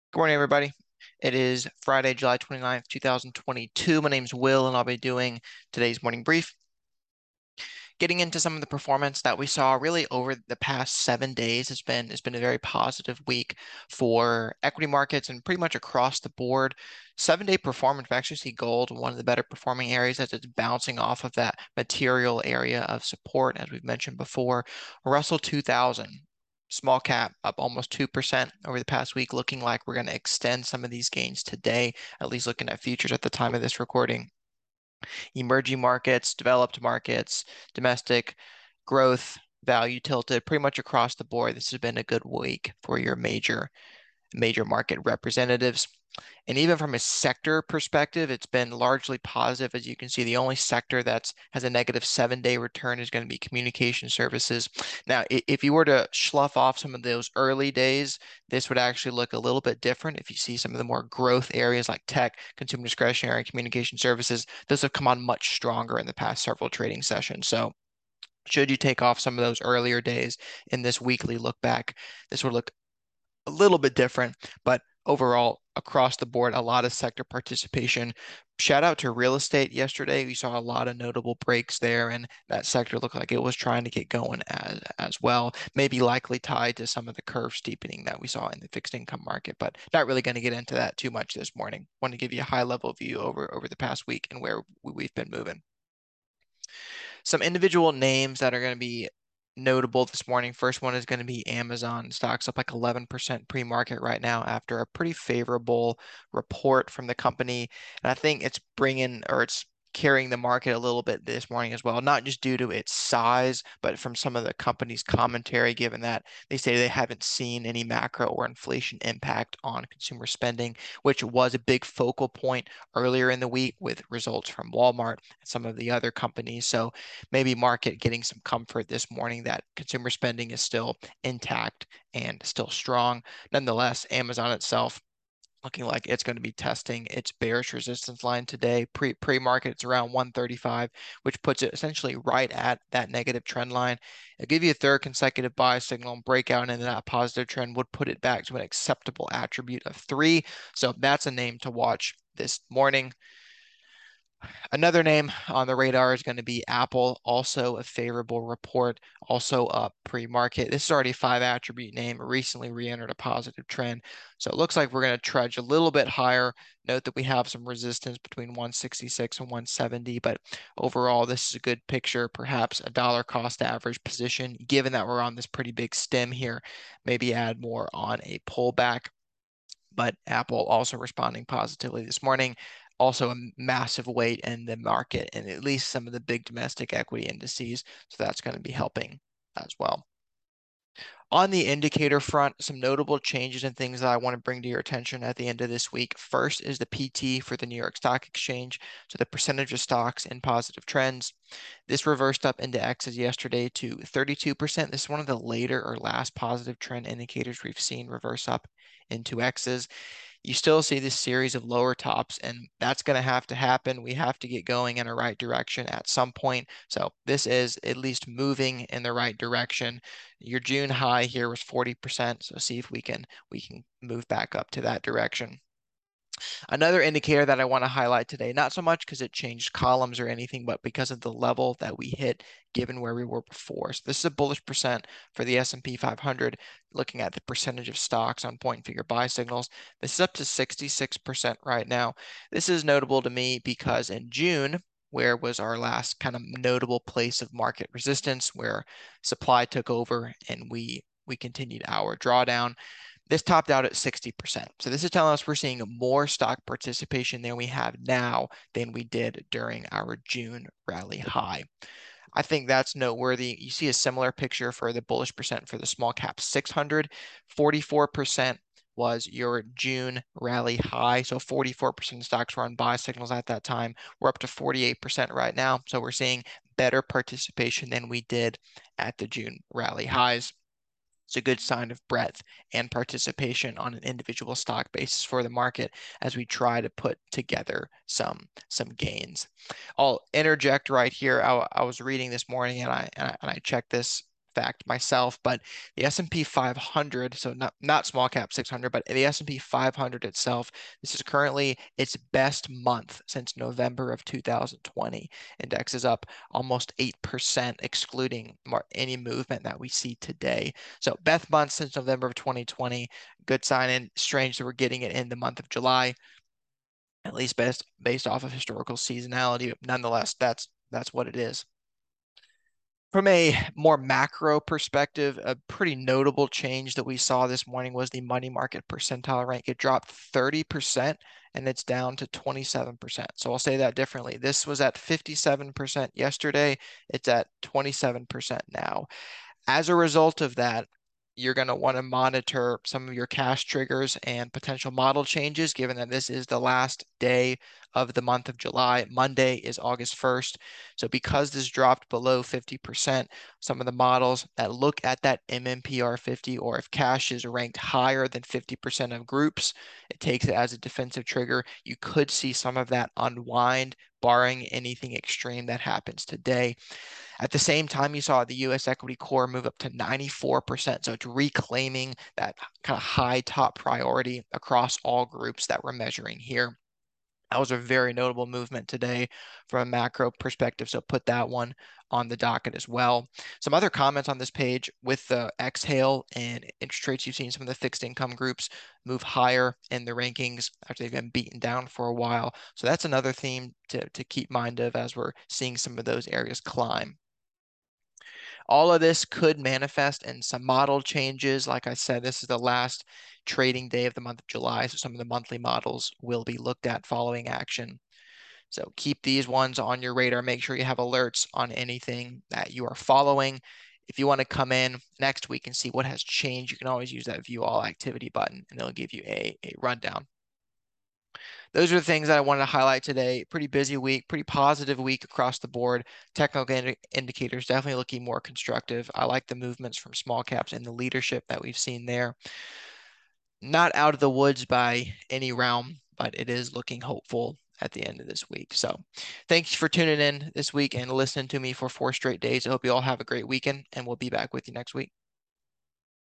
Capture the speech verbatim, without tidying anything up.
Good morning, everybody. It is Friday, July twenty-ninth, two thousand twenty-two. My name's Will, and I'll be doing today's morning brief. Getting into some of the performance that we saw really over the past seven days has been has been a very positive week for equity markets and pretty much across the board. Seven-day performance, we actually see gold one of the better performing areas as it's bouncing off of that material area of support, as we've mentioned before. Russell two thousand. Small cap up almost two percent over the past week, looking like we're going to extend some of these gains today, at least looking at futures at the time of this recording. Emerging markets, developed markets, domestic growth, value tilted pretty much across the board. This has been a good week for your major major market representatives. And even from a sector perspective, it's been largely positive. As you can see, the only sector that's has a negative seven-day return is going to be communication services. Now, if you were to slough off some of those early days, this would actually look a little bit different. If you see some of the more growth areas like tech, consumer discretionary, communication services, those have come on much stronger in the past several trading sessions. So should you take off some of those earlier days in this weekly look back, this would look a little bit different, but overall, across the board, a lot of sector participation. Shout out to real estate yesterday. We saw a lot of notable breaks there, and that sector looked like it was trying to get going as, as well. Maybe likely tied to some of the curve steepening that we saw in the fixed income market, but not really going to get into that too much this morning. Want to give you a high level view over, over the past week and where we've been moving. Some individual names that are going to be notable this morning. First one is going to be Amazon. Stocks up like eleven percent pre-market right now after a pretty favorable report from the company. And I think it's bringing or it's carrying the market a little bit this morning as well, not just due to its size, but from some of the company's commentary, given that they say they haven't seen any macro or inflation impact on consumer spending, which was a big focal point earlier in the week with results from Walmart and some of the other companies. So maybe market getting some comfort this morning that consumer spending is still intact and still strong. Nonetheless, Amazon itself looking like it's going to be testing its bearish resistance line today. Pre pre-market, it's around one thirty-five, which puts it essentially right at that negative trend line. It'll give you a third consecutive buy signal and breakout into that positive trend would put it back to an acceptable attribute of three. So that's a name to watch this morning. Another name on the radar is going to be Apple, also a favorable report, also up pre-market. This is already a five attribute name, recently re-entered a positive trend. So it looks like we're going to trudge a little bit higher. Note that we have some resistance between one sixty-six and one seventy, but overall, this is a good picture, perhaps a dollar cost average position, given that we're on this pretty big stem here, maybe add more on a pullback. But Apple also responding positively this morning. Also, a massive weight in the market and at least some of the big domestic equity indices. So that's going to be helping as well. On the indicator front, some notable changes and things that I want to bring to your attention at the end of this week. First is the P T for the New York Stock Exchange, so the percentage of stocks in positive trends. This reversed up into X's yesterday to thirty-two percent. This is one of the later or last positive trend indicators we've seen reverse up into X's. You still see this series of lower tops, and that's going to have to happen. We have to get going in a right direction at some point. So this is at least moving in the right direction. Your June high here was forty percent, so see if we can we can move back up to that direction. Another indicator that I want to highlight today, not so much because it changed columns or anything, but because of the level that we hit given where we were before. So this is a bullish percent for the S and P five hundred, looking at the percentage of stocks on point figure buy signals. This is up to sixty-six percent right now. This is notable to me because in June, where was our last kind of notable place of market resistance, where supply took over and we we continued our drawdown. This topped out at sixty percent. So this is telling us we're seeing more stock participation than we have now than we did during our June rally high. I think that's noteworthy. You see a similar picture for the bullish percent for the small cap six hundred. forty-four percent was your June rally high. So forty-four percent of stocks were on buy signals at that time. We're up to forty-eight percent right now. So we're seeing better participation than we did at the June rally highs. It's a good sign of breadth and participation on an individual stock basis for the market as we try to put together some some gains. I'll interject right here. I, I was reading this morning and I and I, and I checked this fact myself, but the S and P five hundred, so not not small cap six hundred, but the S and P five hundred itself, this is currently its best month since November of two thousand twenty. Index is up almost eight percent, excluding any movement that we see today. So best month since November of twenty twenty. Good sign, and strange that we're getting it in the month of July, at least based based off of historical seasonality. But nonetheless, that's that's what it is. From a more macro perspective, a pretty notable change that we saw this morning was the money market percentile rank. It dropped thirty percent and it's down to twenty-seven percent. So I'll say that differently. This was at fifty-seven percent yesterday. It's at twenty-seven percent now. As a result of that, you're going to want to monitor some of your cash triggers and potential model changes, given that this is the last day of the month of July. Monday is August first. So because this dropped below fifty percent, some of the models that look at that M M P R fifty, or if cash is ranked higher than fifty percent of groups, it takes it as a defensive trigger. You could see some of that unwind, barring anything extreme that happens today. At the same time, you saw the U S equity core move up to ninety-four percent. So it's reclaiming that kind of high top priority across all groups that we're measuring here. That was a very notable movement today from a macro perspective. So put that one on the docket as well. Some other comments on this page with the exhale and interest rates. You've seen some of the fixed income groups move higher in the rankings after they've been beaten down for a while. So that's another theme to, to keep mind of as we're seeing some of those areas climb. All of this could manifest in some model changes. Like I said, this is the last trading day of the month of July, so some of the monthly models will be looked at following action. So keep these ones on your radar. Make sure you have alerts on anything that you are following. If you want to come in next week and see what has changed, you can always use that view all activity button and it'll give you a, a rundown. Those are the things that I wanted to highlight today. Pretty busy week, pretty positive week across the board. Technical ind indicators definitely looking more constructive. I like the movements from small caps and the leadership that we've seen there. Not out of the woods by any realm, but it is looking hopeful at the end of this week. So thanks for tuning in this week and listening to me for four straight days. I hope you all have a great weekend, and we'll be back with you next week.